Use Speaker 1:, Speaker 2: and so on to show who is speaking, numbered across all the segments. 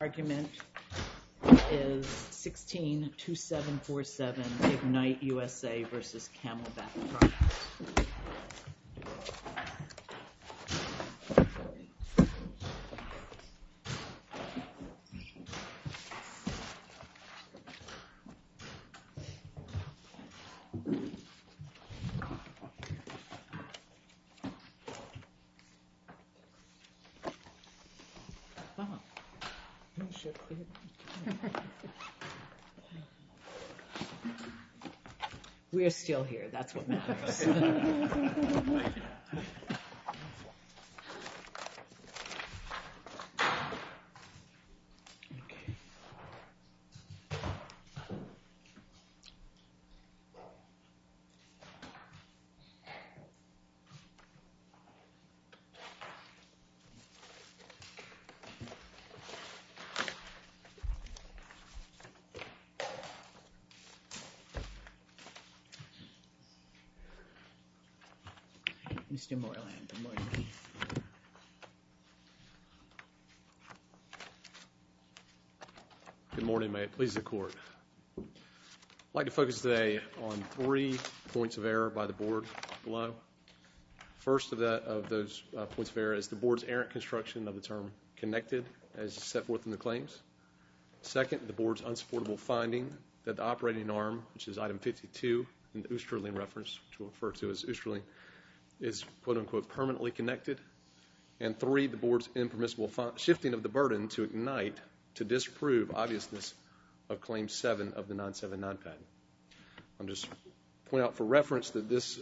Speaker 1: Argument is 16-2747 Ignite USA versus Camelback Products. We are still here. That's what matters. Mr. Moreland, good morning.
Speaker 2: Good morning, may it please the Court. I'd like to focus today on 3 points of error by the Board below. First of those points of error is the Board's errant construction of the term connected as set forth in the claims. Second, the Board's unsupportable finding that the operating arm, which is item 52 in the Oosterling reference, which we'll refer to as Oosterling, is quote-unquote permanently connected. And 3, the Board's impermissible shifting of the burden to Ignite to disprove obviousness of Claim 7 of the 979 patent. I'm just point out for reference that this,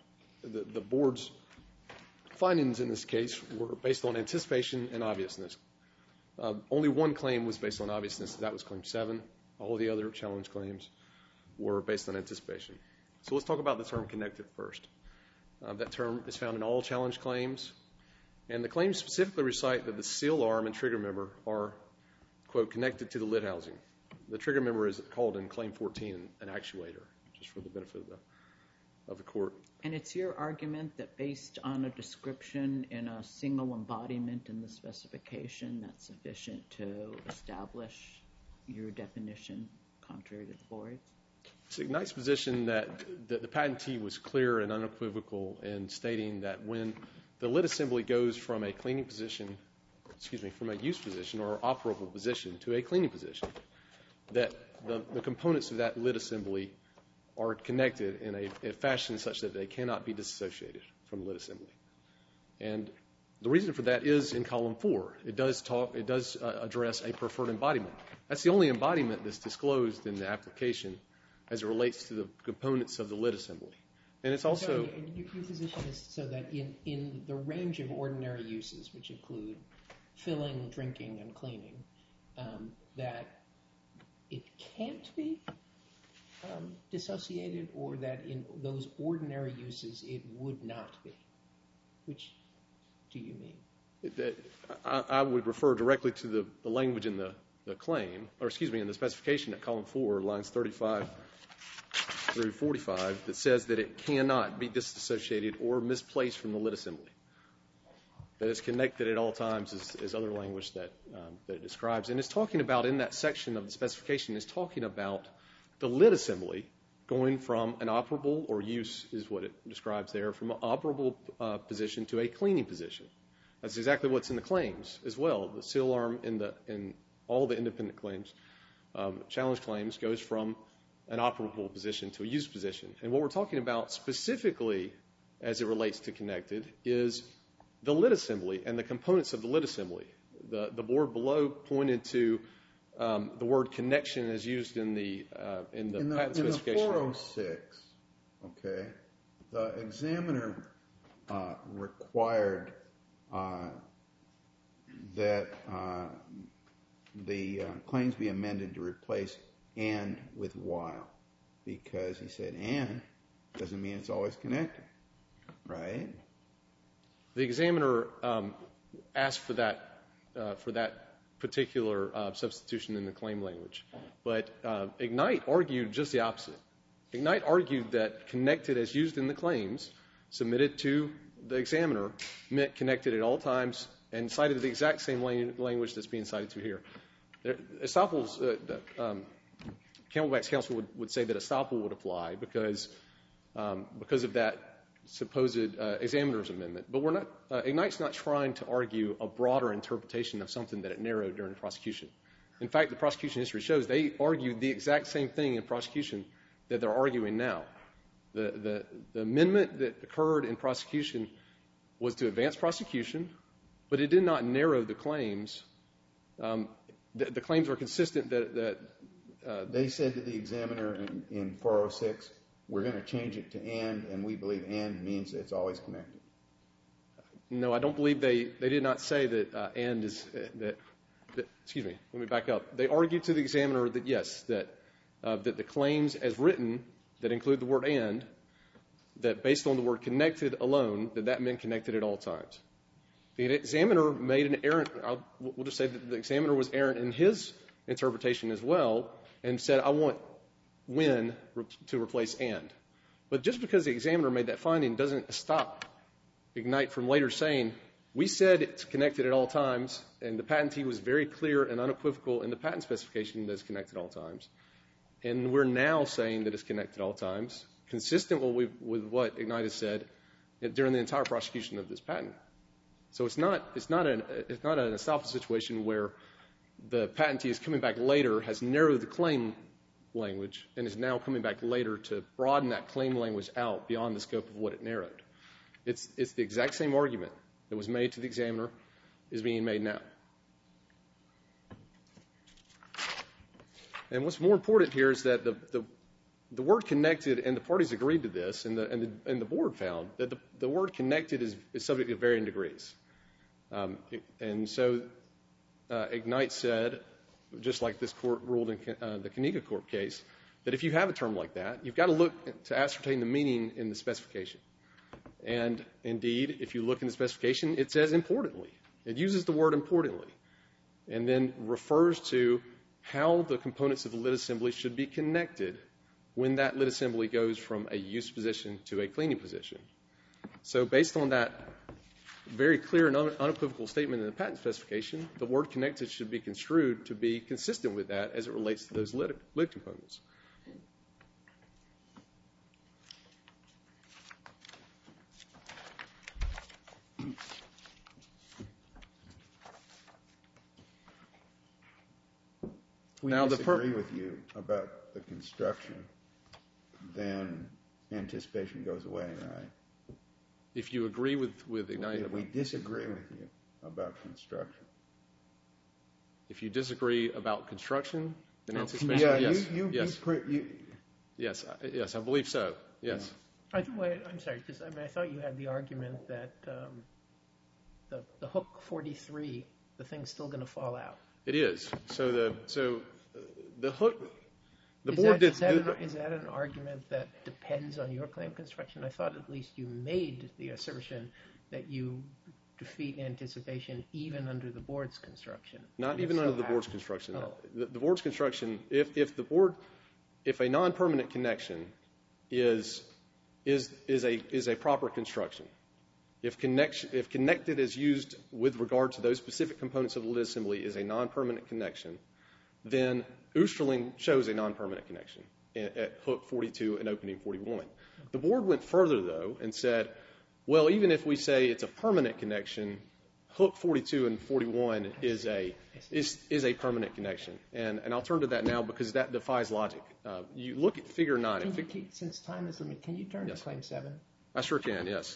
Speaker 2: the Board's findings in this case were based on anticipation and obviousness. Only one claim was based on obviousness, that was Claim 7. All the other challenge claims were based on anticipation. So let's talk about the term connected first. That term is found in all challenge claims, and the claims specifically recite that the seal arm and trigger member are, quote, connected to the lid housing. The trigger member is called in Claim 14 an actuator, just for the benefit of the Court.
Speaker 1: And it's your argument that based on a description in a single embodiment in the specification, that's sufficient to establish your definition contrary to the Board?
Speaker 2: It's Ignite's position that the patentee was clear and unequivocal in stating that when the lid assembly goes from a cleaning position, from a use position or operable position to a cleaning position, that the components of that lid assembly are connected in a fashion such that they cannot be disassociated from the lid assembly. And the reason for that is in column 4. It does address a preferred embodiment. That's the only embodiment that's disclosed in the application as it relates to the components of the lid assembly. And it's also...
Speaker 3: Your position is so that in the range of ordinary uses, which include filling, drinking, and cleaning, that it can't be dissociated, or that in those ordinary uses it would not be. Which do you mean?
Speaker 2: I would refer directly to the language in the claim, in the specification at column 4, lines 35 through 45, that says that it cannot be disassociated or misplaced from the lid assembly. That it's connected at all times is other language that it describes. And it's talking about, in that section of the specification, it's talking about the lid assembly going from an operable, or use is what it describes there, from an operable position to a cleaning position. That's exactly what's in the claims as well. The seal arm in all the independent claims, challenge claims, goes from an operable position to a use position. And what we're talking about specifically as it relates to connected is the lid assembly and the components of the lid assembly. The Board below pointed to the word connection as used in the patent specification.
Speaker 4: In the 406, okay, the examiner required that the claims be amended to replace and with while, because he said and doesn't mean it's always connected, right?
Speaker 2: The examiner asked for that particular substitution in the claim language, but Ignite argued just the opposite. Ignite argued that connected as used in the claims submitted to the examiner meant connected at all times, and cited the exact same language that's being cited to here. Camelback's counsel would say that estoppel would apply because of that supposed examiner's amendment. But we're not. Ignite's not trying to argue a broader interpretation of something that it narrowed during the prosecution. In fact, the prosecution history shows they argued the exact same thing in prosecution that they're arguing now. The amendment that occurred in prosecution was to advance prosecution, but it did not narrow the claims. The claims are consistent that
Speaker 4: they said to the examiner in 406, we're going to change it to and we believe and means it's always connected.
Speaker 2: No, I don't believe they did not say that and is that. Excuse me. Let me back up. They argued to the examiner that yes, that the claims as written that include the word and, that based on the word connected alone, that meant connected at all times. The examiner made an errant. We'll just say that the examiner was errant in his interpretation as well, and said I want when to replace and. But just because the examiner made that finding doesn't stop Ignite from later saying we said it's connected at all times, and the patentee was very clear and unequivocal in the patent specification that it's connected at all times. And we're now saying that it's connected at all times, consistent with what Ignite has said during the entire prosecution of this patent. So it's not an estoppel situation where the patentee is coming back later, has narrowed the claim language, and is now coming back later to broaden that claim language out beyond the scope of what it narrowed. It's the exact same argument that was made to the examiner is being made now. And what's more important here is that the word connected, and the parties agreed to this, and the board found that the word connected is subject to varying degrees. And so Ignite said, just like this court ruled in the Kaniga Corp case, that if you have a term like that, you've got to look to ascertain the meaning in the specification. And indeed, if you look in the specification, it says importantly. It uses the word importantly, and then refers to how the components of the lid assembly should be connected when that lid assembly goes from a use position to a cleaning position. So based on that very clear and unequivocal statement in the patent specification, the word connected should be construed to be consistent with that as it relates to those lid components.
Speaker 4: If we disagree with you about the construction, then anticipation goes away, right?
Speaker 2: If you agree with Ignite...
Speaker 4: If we disagree with you about construction.
Speaker 2: If you disagree about construction, then anticipation... Yes, I believe so, yes.
Speaker 3: I'm sorry, because I thought you had the argument that the hook 43, the thing's still going to fall out.
Speaker 2: It is. So the hook...
Speaker 3: Is that an argument that depends on your claim construction? I thought at least you made the assertion that you defeat anticipation even under the board's construction.
Speaker 2: Not even under the board's construction. Oh. The board's construction, if a non-permanent connection is a proper construction, if connected as used with regard to those specific components of the lid assembly is a non-permanent connection, then Oosterling shows a non-permanent connection at hook 42 and opening 41. The board went further, though, and said, well, even if we say it's a permanent connection, hook 42 and 41 is a permanent connection. And I'll turn to that now because that defies logic. You look at figure 9.
Speaker 3: Since time is limited, can you turn to claim 7?
Speaker 2: I sure can, yes.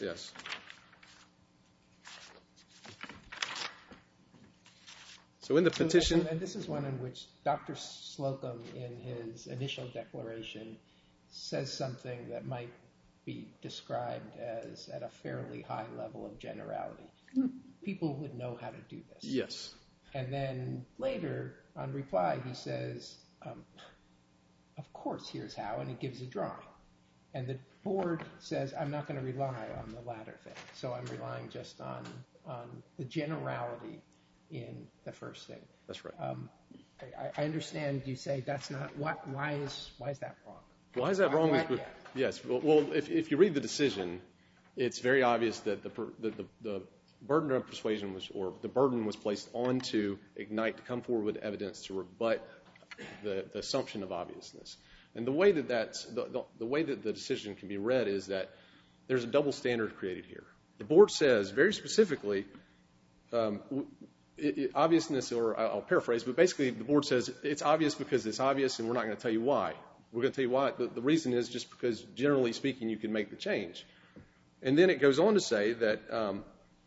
Speaker 2: So in the petition...
Speaker 3: And this is one in which Dr. Slocum, in his initial declaration, says something that might be described as at a fairly high level of generality. People would know how to do this.
Speaker 2: Yes.
Speaker 3: And then later, on reply, he says, of course, here's how, and he gives a drawing. And the board says, I'm not going to rely on the latter thing. So I'm relying just on the generality in the first thing.
Speaker 2: That's right.
Speaker 3: I understand you say that's not... Why is that wrong?
Speaker 2: Why is that wrong? Yes. Well, if you read the decision, it's very obvious that the burden of persuasion the burden was placed onto Ignite to come forward with evidence to rebut the assumption of obviousness. And the way that the way that the decision can be read is that there's a double standard created here. The board says very specifically, obviousness, or I'll paraphrase, but basically the board says it's obvious because it's obvious, and we're not going to tell you why. We're going to tell you why. The reason is just because, generally speaking, you can make the change. And then it goes on to say that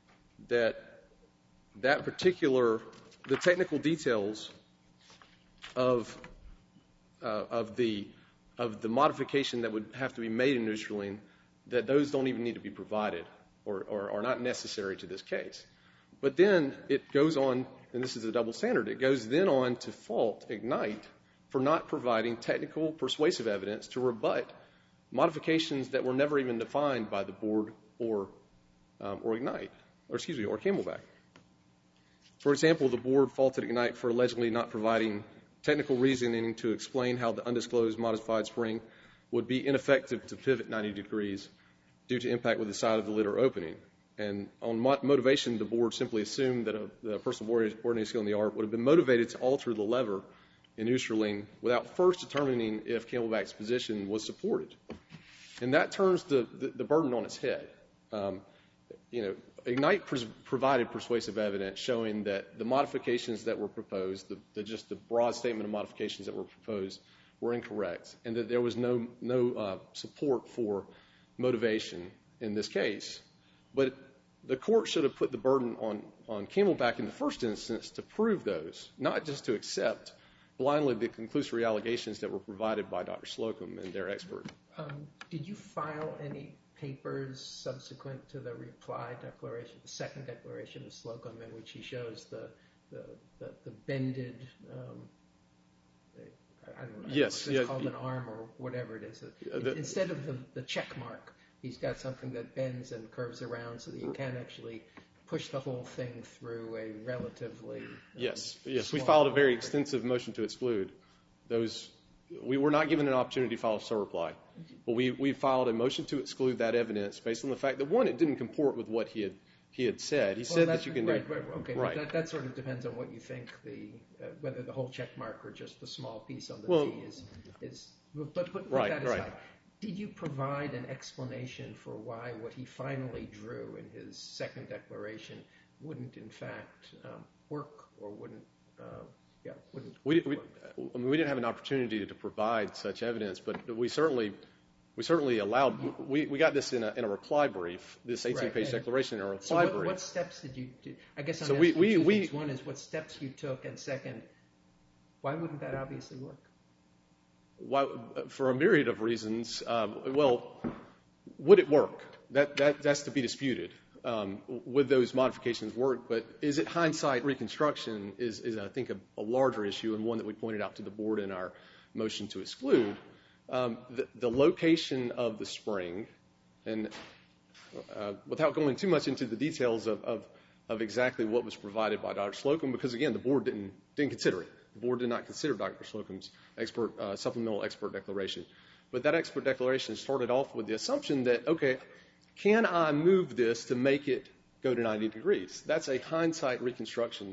Speaker 2: that particular, the technical details of the modification that would have to be made in Neutralene, that those don't even need to be provided or are not necessary to this case. But then it goes on, and this is a double standard, it goes then on to fault Ignite for not providing technical persuasive evidence to rebut modifications that were never even defined by the board or Ignite, or Camelback. For example, the board faulted Ignite for allegedly not providing technical reasoning to explain how the undisclosed modified spring would be ineffective to pivot 90 degrees due to impact with the side of the lid or opening. And on motivation, the board simply assumed that a person of ordinary skill in the art would have been motivated to alter the lever in Neutralene without first determining if Camelback's position was supported. And that turns the burden on its head. Ignite provided persuasive evidence showing that the modifications that were proposed, just the broad statement of modifications that were proposed, were incorrect, and that there was no support for motivation in this case. But the court should have put the burden on Camelback in the first instance to prove those, not just to accept blindly the conclusory allegations that were provided by Dr. Slocum and their expert.
Speaker 3: Did you file any papers subsequent to the reply declaration, the second declaration of Slocum, in which he shows the bended, I don't know,
Speaker 2: yes,
Speaker 3: it's called an arm or whatever it is. Instead of the check mark, he's got something that bends and curves around so that you can actually push the whole thing through a relatively
Speaker 2: Yes, we filed a very extensive motion to exclude those. We were not given an opportunity to file a surreply, but we filed a motion to exclude that evidence based on the fact that, one, it didn't comport with what he had said. He said that you can
Speaker 3: right, okay. That sort of depends on what you think whether the whole check mark or just the small piece on the T is. But put that aside. Right. Did you provide an explanation for why what he finally drew in his second declaration wouldn't in fact work or wouldn't?
Speaker 2: We didn't have an opportunity to provide such evidence, but we certainly allowed. We got this in a reply brief, this 18-page declaration in a reply brief.
Speaker 3: What steps did you do? I guess I'm asking two things. One is what steps you took, and second, why wouldn't that obviously work?
Speaker 2: For a myriad of reasons. Would it work? That's to be disputed. Would those modifications work? But is it hindsight reconstruction is I think, a larger issue, and one that we pointed out to the board in our motion to exclude. The location of the spring, and without going too much into the details of exactly what was provided by Dr. Slocum, because, again, the board didn't consider it. The board did not consider Dr. Slocum's supplemental expert declaration. But that expert declaration started off with the assumption that, okay, can I move this to make it go to 90 degrees? That's a hindsight reconstruction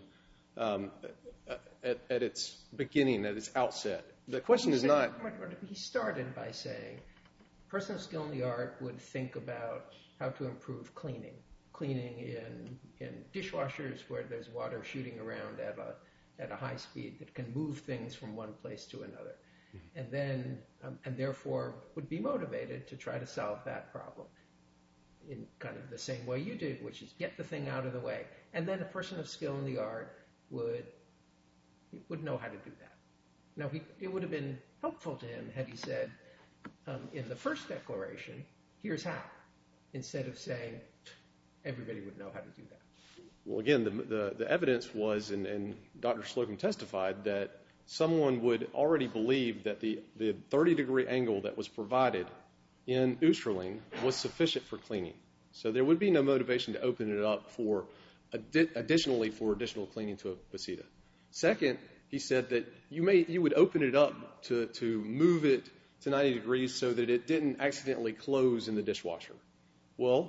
Speaker 2: at its beginning, at its outset. The question is not...
Speaker 3: He started by saying a person of skill in the art would think about how to improve cleaning. Cleaning in dishwashers where there's water shooting around at a high speed that can move things from one place to another. And then, and therefore would be motivated to try to solve that problem in kind of the same way you did, which is get the thing out of the way. And then a person of skill in the art would know how to do that. Now, it would have been helpful to him had he said, in the first declaration, here's how, instead of saying everybody would know how to do that.
Speaker 2: Well, again, the evidence was, and Dr. Slocum testified, that someone would already believe that the 30-degree angle that was provided in Oosterling was sufficient for cleaning. So there would be no motivation to open it up for additional cleaning to a posita. Second, he said that you would open it up to move it to 90 degrees so that it didn't accidentally close in the dishwasher. Well,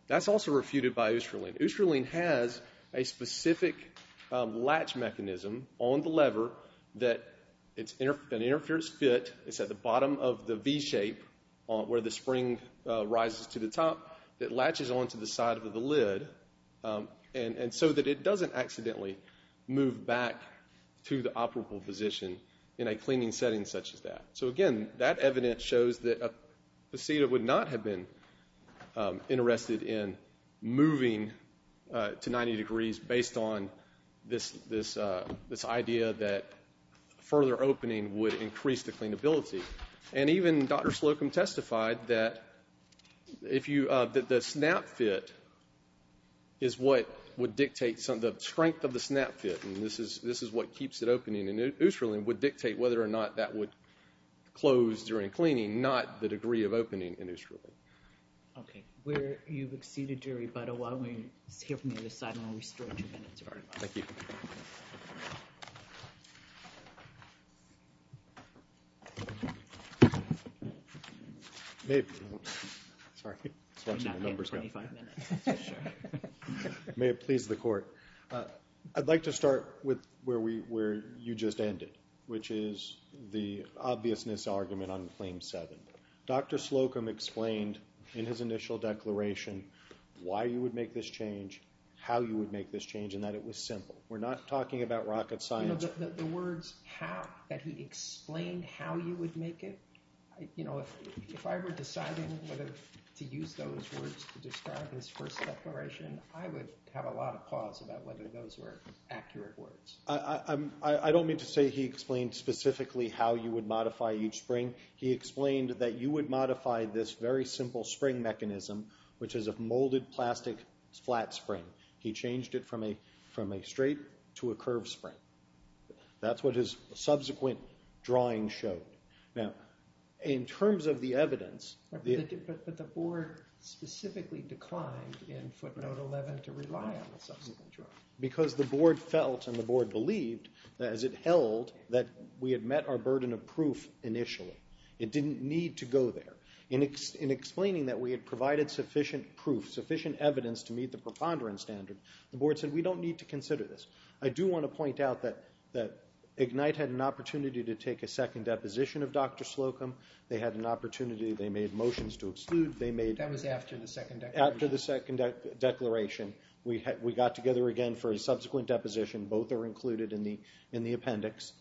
Speaker 2: That's also refuted by Oosterling. Oosterling has a specific latch mechanism on the lever that it's an interference fit. It's at the bottom of the V shape where the spring rises to the top that latches onto the side of the lid, and so that it doesn't accidentally move back to the operable position in a cleaning setting such as that. So again, that evidence shows that a posita would not have been interested in moving to 90 degrees based on this idea that further opening would increase the cleanability. And even Dr. Slocum testified that that the snap fit is what would dictate the strength of the snap fit, and this is what keeps it opening. And Oosterling would dictate whether or not that would close during cleaning, not the degree of opening in Oosterling.
Speaker 1: Okay, you've exceeded your rebuttal. Why don't we hear from the other side and we'll restore 2 minutes.
Speaker 2: All right, thank you.
Speaker 5: Sorry, just watching the numbers go.
Speaker 1: 25 minutes, that's for sure.
Speaker 5: May it please the Court. I'd like to start with where you just ended, which is the obviousness argument on Claim 7. Dr. Slocum explained in his initial declaration why you would make this change, how you would make this change, and that it was simple. We're not talking about rocket science.
Speaker 3: The words "how," that he explained how you would make it, if I were deciding whether to use those words to describe his first declaration, I would have a lot of pause about whether those were accurate words.
Speaker 5: I don't mean to say he explained specifically how you would modify each spring. He explained that you would modify this very simple spring mechanism, which is a molded plastic flat spring. He changed it from a straight to a curved spring. That's what his subsequent drawing showed. Now, in terms of the evidence... But
Speaker 3: the board specifically declined in footnote 11 to rely on the subsequent drawing.
Speaker 5: Because the board felt and the board believed that as it held that we had met our burden of proof initially. It didn't need to go there. In explaining that we had provided sufficient proof, sufficient evidence to meet the preponderance standard, the board said we don't need to consider this. I do want to point out that Ignite had an opportunity to take a second deposition of Dr. Slocum. They had an opportunity. They made motions to exclude. That
Speaker 3: was after the second declaration.
Speaker 5: After the second declaration. We got together again for a subsequent deposition. Both are included in the appendix.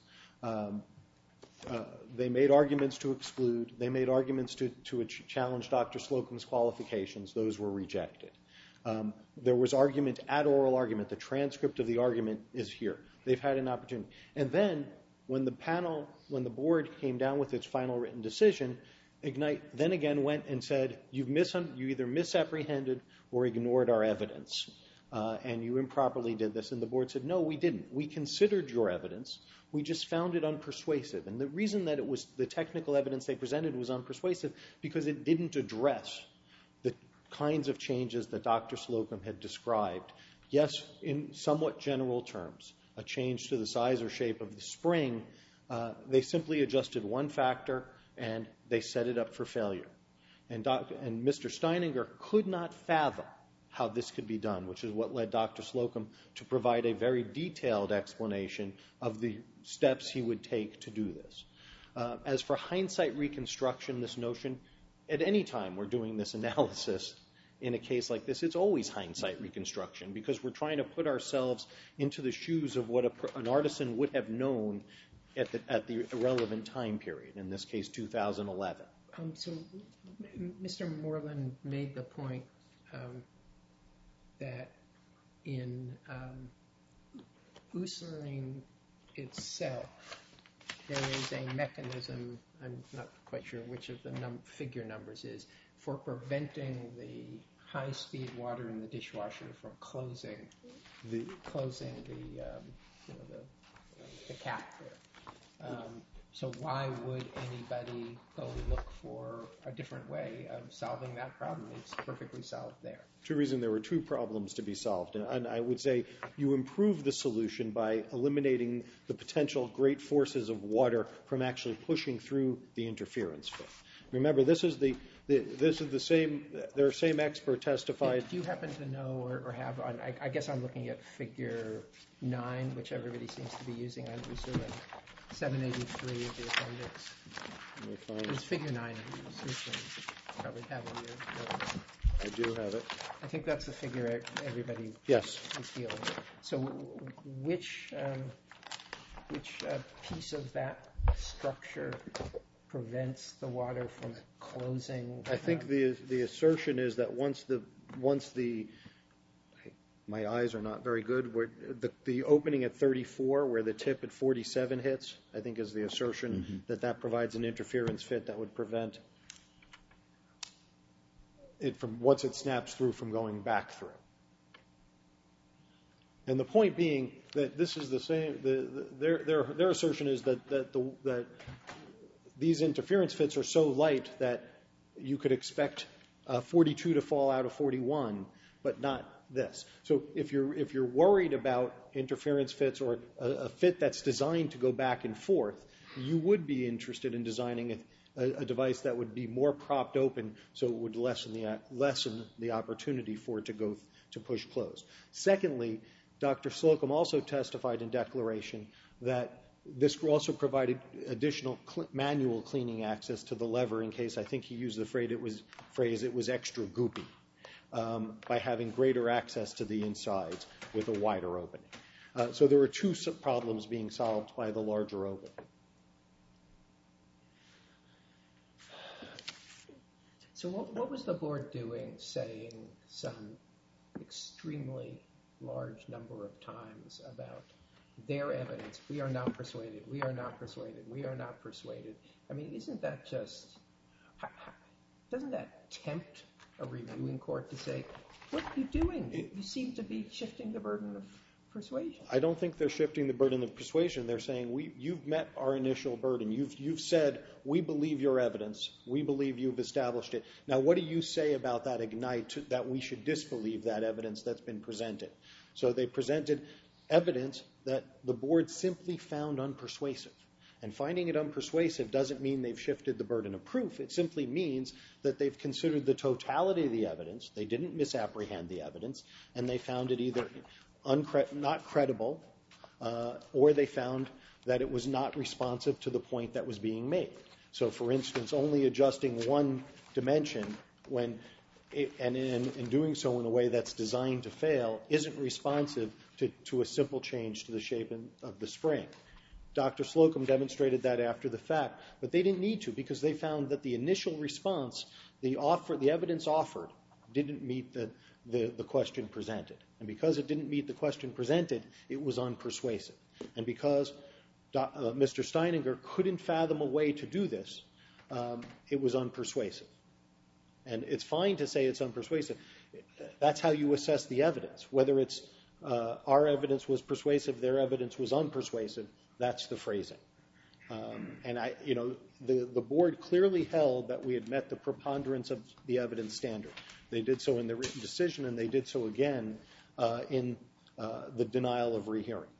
Speaker 5: They made arguments to exclude. They made arguments to challenge Dr. Slocum's qualifications. Those were rejected. There was argument at oral argument. The transcript of the argument is here. They've had an opportunity. And then when the board came down with its final written decision, Ignite then again went and said, you either misapprehended or ignored our evidence, and you improperly did this. And the board said, no, we didn't. We considered your evidence. We just found it unpersuasive. And the reason that it was the technical evidence they presented was unpersuasive because it didn't address the kinds of changes that Dr. Slocum had described. Yes, in somewhat general terms, a change to the size or shape of the spring, they simply adjusted one factor and they set it up for failure. And Mr. Steininger could not fathom how this could be done, which is what led Dr. Slocum to provide a very detailed explanation of the steps he would take to do this. As for hindsight reconstruction, this notion, at any time we're doing this analysis in a case like this, it's always hindsight reconstruction because we're trying to put ourselves into the shoes of what an artisan would have known at the relevant time period, in this case 2011.
Speaker 3: So Mr. Moreland made the point that in Oosterling itself, there is a mechanism, I'm not quite sure which of the figure numbers is, for preventing the high-speed water in the dishwasher from closing the cap there. So why would anybody go look for a different way of solving that problem? It's perfectly solved there.
Speaker 5: Two reasons. There were two problems to be solved. And I would say you improve the solution by eliminating the potential great forces of water from actually pushing through the interference fit. Remember, this is the This is the same. Their same expert testified.
Speaker 3: Do you happen to know or have on? I guess I'm looking at Figure 9, which everybody seems to be using. I'm assuming 783 of the appendix.
Speaker 5: Let me find
Speaker 3: It's Figure 9 of the system. Probably have it here.
Speaker 5: I do have it.
Speaker 3: I think that's the figure everybody
Speaker 5: Yes.
Speaker 3: is dealing with. So which piece of that structure prevents the water from closing?
Speaker 5: I think the assertion is that once the my eyes are not very good. Where the opening at 34, where the tip at 47 hits, I think is the assertion that provides an interference fit that would prevent it from, once it snaps through, from going back through. And the point being that this is the same. Their assertion is that these interference fits are so light that you could expect 42 to fall out of 41, but not this. So if you're worried about interference fits or a fit that's designed to go back and forth, you would be interested in designing a device that would be more propped open, so it would lessen the opportunity for it to push close. Secondly, Dr. Slocum also testified in declaration that this also provided additional manual cleaning access to the lever in case, I think he used the phrase, it was extra goopy, by having greater access to the insides with a wider opening. So there were two problems being solved by the larger opening.
Speaker 3: So what was the board doing, saying some extremely large number of times about their evidence? We are not persuaded. We are not persuaded. We are not persuaded. I mean, isn't that just, doesn't that tempt a reviewing court to say, what are you doing? You seem to be shifting the burden of persuasion.
Speaker 5: I don't think they're shifting the burden of persuasion. They're saying, you've met our initial burden. You've said, we believe your evidence. We believe you've established it. Now, what do you say about that Ignite, that we should disbelieve that evidence that's been presented? So they presented evidence that the board simply found unpersuasive. And finding it unpersuasive doesn't mean they've shifted the burden of proof. It simply means that they've considered the totality of the evidence. They didn't misapprehend the evidence, and they found it either not credible, or they found that it was not responsive to the point that was being made. So, for instance, only adjusting one dimension and in doing so in a way that's designed to fail isn't responsive to a simple change to the shape of the spring. Dr. Slocum demonstrated that after the fact, but they didn't need to, because they found that the initial response, the evidence offered, didn't meet the question presented. And because it didn't meet the question presented, it was unpersuasive. And because Mr. Steininger couldn't fathom a way to do this, it was unpersuasive. And it's fine to say it's unpersuasive. That's how you assess the evidence. Whether it's our evidence was persuasive, their evidence was unpersuasive, that's the phrasing. And the board clearly held that we had met the preponderance of the evidence standard. They did so in the written decision, and they did so again in the denial of rehearing.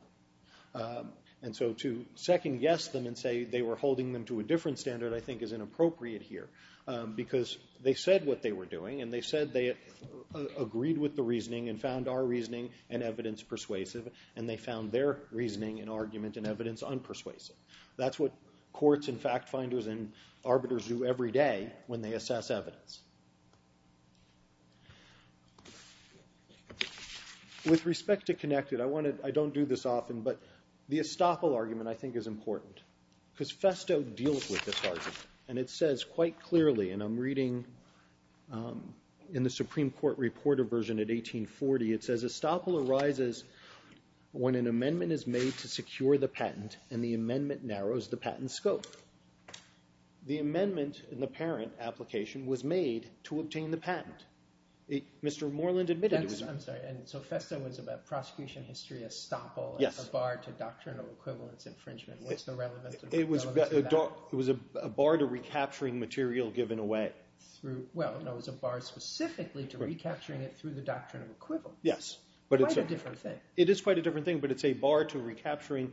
Speaker 5: And so to second guess them and say they were holding them to a different standard, I think is inappropriate here, because they said what they were doing, and they said they agreed with the reasoning and found our reasoning and evidence persuasive, and they found their reasoning and argument and evidence unpersuasive. That's what courts and fact finders and arbiters do every day when they assess evidence. With respect to connected, I don't do this often, but the estoppel argument I think is important, because Festo deals with this argument, and it says quite clearly, and I'm reading in the Supreme Court reporter version at 1840, it says, estoppel arises when an amendment is made to secure the patent and the amendment narrows the patent scope. The amendment in the parent application was made to obtain the patent. Mr. Moreland admitted it was...
Speaker 3: I'm sorry, and so Festo was about prosecution history, estoppel,
Speaker 5: yes,
Speaker 3: as a bar to doctrinal equivalence infringement. What's the relevance of
Speaker 5: it was a bar to recapturing material given away.
Speaker 3: It was a bar specifically to recapturing it through the doctrine of equivalence.
Speaker 5: Yes. But
Speaker 3: quite a different thing.
Speaker 5: It is quite a different thing, but it's a bar to recapturing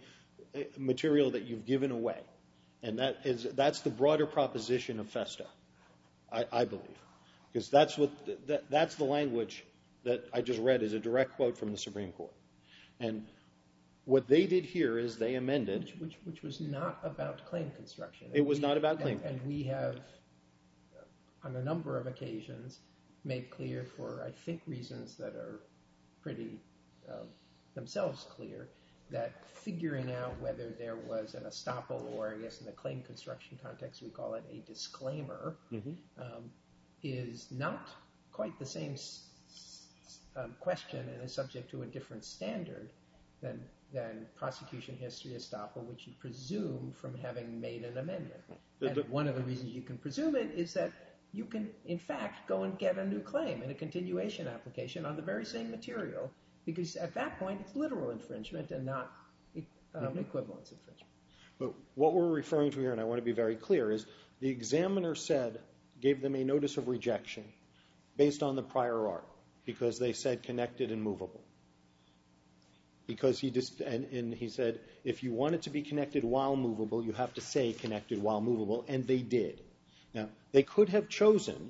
Speaker 5: material that you've given away. And that's the broader proposition of Festo. I believe. Because that's the language that I just read is a direct quote from the Supreme Court. And what they did here is they amended.
Speaker 3: Which was not about claim construction.
Speaker 5: It was not about claim.
Speaker 3: And we have, on a number of occasions, made clear for, I think, reasons that are pretty themselves clear, that figuring out whether there was an estoppel, or I guess in the claim construction context we call it a disclaimer, is not quite the same question and is subject to a different standard than prosecution history estoppel, which you presume from having made an amendment. And one of the reasons you can presume it is that you can, in fact, go and get a new claim in a continuation application on the very same material, because at that point it's literal infringement and not equivalence infringement.
Speaker 5: But what we're referring to here, and I want to be very clear, is the examiner gave them a notice of rejection based on the prior art, because they said connected and movable. Because he said, if you want it to be connected while movable, you have to say connected while movable, and they did. Now, they could have chosen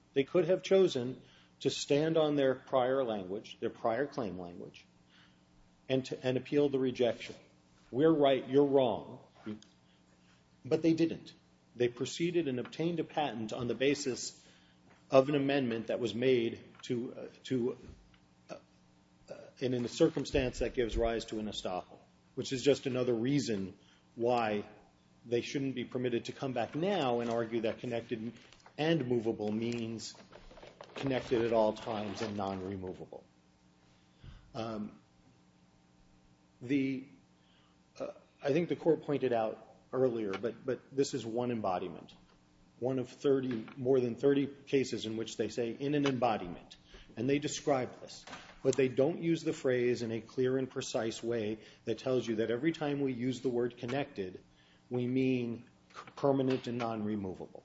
Speaker 5: to stand on their prior language, their prior claim language, and appeal the rejection. We're right, you're wrong. But they didn't. They proceeded and obtained a patent on the basis of an amendment that was made in a circumstance that gives rise to an estoppel, which is just another reason why they shouldn't be permitted to come back now and argue that connected and movable means connected at all times and non-removable. I think the court pointed out earlier, but this is one embodiment. One of more than 30 cases in which they say in an embodiment, and they describe this. But they don't use the phrase in a clear and precise way that tells you that every time we use the word connected, we mean permanent and non-removable.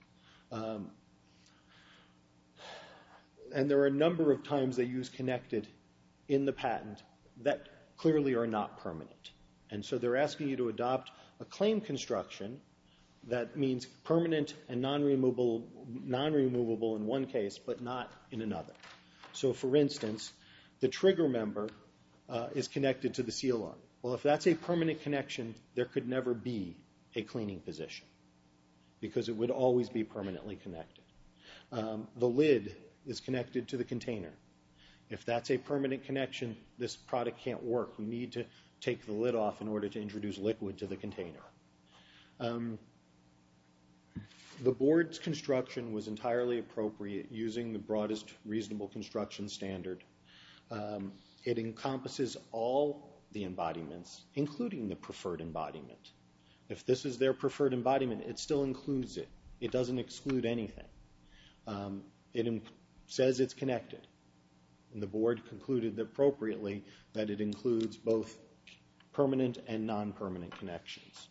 Speaker 5: And there are a number of times they use connected in the patent that clearly are not permanent. And so they're asking you to adopt a claim construction that means permanent and non-removable in one case, but not in another. So, for instance, the trigger member is connected to the seal arm. Well, if that's a permanent connection, there could never be a cleaning position because it would always be permanently connected. The lid is connected to the container. If that's a permanent connection, this product can't work. You need to take the lid off in order to introduce liquid to the container. The board's construction was entirely appropriate using the broadest reasonable construction standard. It encompasses all the embodiments, including the preferred embodiment. If this is their preferred embodiment, it still includes it. It doesn't exclude anything. It says it's connected. And the board concluded appropriately that it includes both permanent and non-permanent connections.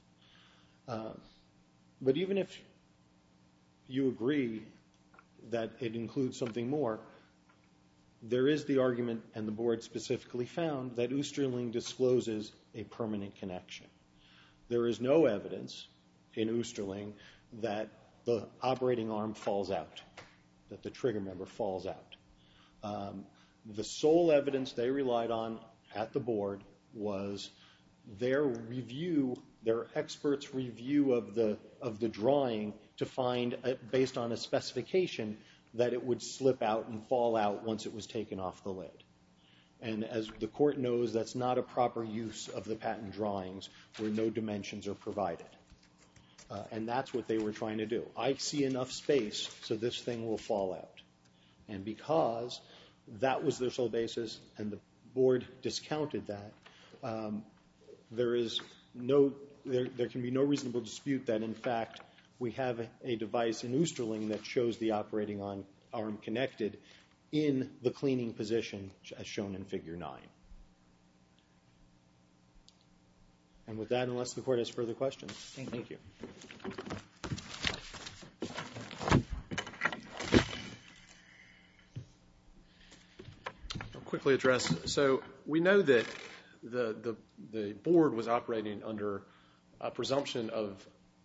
Speaker 5: But even if you agree that it includes something more, there is the argument, and the board specifically found, that Oosterling discloses a permanent connection. There is no evidence in Oosterling that the operating arm falls out, that the trigger member falls out. The sole evidence they relied on at the board was their experts' review of the drawing to find, based on a specification, that it would slip out and fall out once it was taken off the lid. And as the court knows, that's not a proper use of the patent drawings where no dimensions are provided. And that's what they were trying to do. I see enough space so this thing will fall out. And because that was their sole basis and the board discounted that, there can be no reasonable dispute that, in fact, we have a device in Oosterling that shows the operating arm connected in the cleaning position as shown in Figure 9. And with that, unless the court has further questions, thank you.
Speaker 2: I'll quickly address. So we know that the board was operating under a presumption of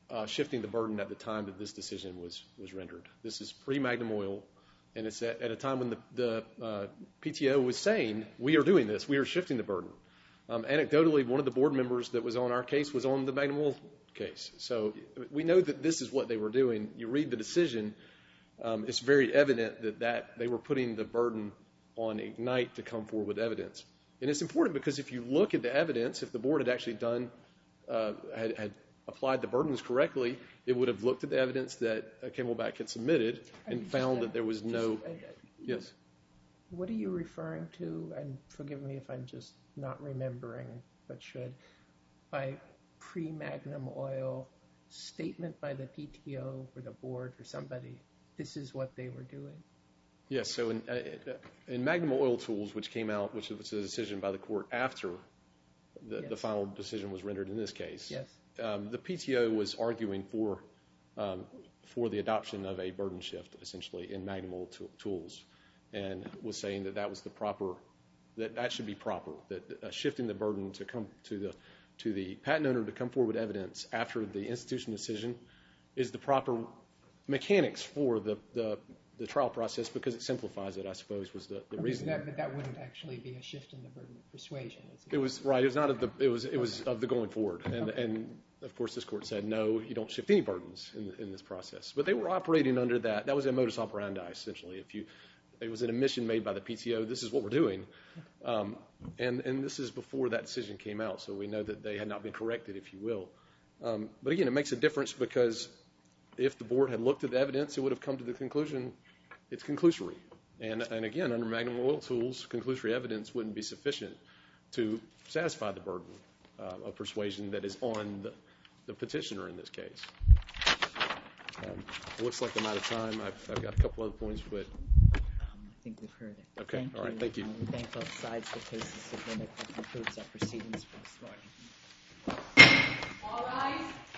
Speaker 2: shifting the burden at the time that this decision was rendered. This is pre-Magnum Oil, and it's at a time when the PTO was saying, we are doing this, we are shifting the burden. Anecdotally, one of the board members that was on our case was on the Magnum Oil case. So we know that this is what they were doing. You read the decision, it's very evident that they were putting the burden on Ignite to come forward with evidence. And it's important because if you look at the evidence, if the board had actually had applied the burdens correctly, it would have looked at the evidence that Camelback had submitted and found that there was no... Yes?
Speaker 3: What are you referring to, and forgive me if I'm just not remembering, but should, by pre-Magnum Oil statement by the PTO or the board or somebody, this is what they were doing?
Speaker 2: Yes, so in Magnum Oil Tools, which came out, which was a decision by the court after the final decision was rendered in this case,
Speaker 3: yes.
Speaker 2: The PTO was arguing for the adoption of a burden shift, essentially, in Magnum Oil Tools, and was saying that was the proper, that should be proper, that shifting the burden to come to the patent owner to come forward with evidence after the institution decision is the proper mechanics for the trial process, because it simplifies it, I suppose, was the reason.
Speaker 3: But that wouldn't actually be a shift in the burden of persuasion.
Speaker 2: It was right. It was not of the. It was of the going forward, and of course this court said no, you don't shift any burdens in this process. But they were operating under that. That was a modus operandi, essentially. It was an admission made by the PTO. This is what we're doing, and this is before that decision came out, so we know that they had not been corrected, if you will. But again, it makes a difference because if the board had looked at the evidence, it would have come to the conclusion it's conclusory. And again, under Magnum Oil Tools, conclusory evidence wouldn't be sufficient to satisfy the burden of persuasion that is on the petitioner in this case. It looks like I'm out of time. I've got a couple other points, but
Speaker 1: I think we've heard it.
Speaker 2: Okay, all right, thank you.
Speaker 1: We thank both sides. The case is submitted. That concludes our proceedings for this morning.
Speaker 6: All rise.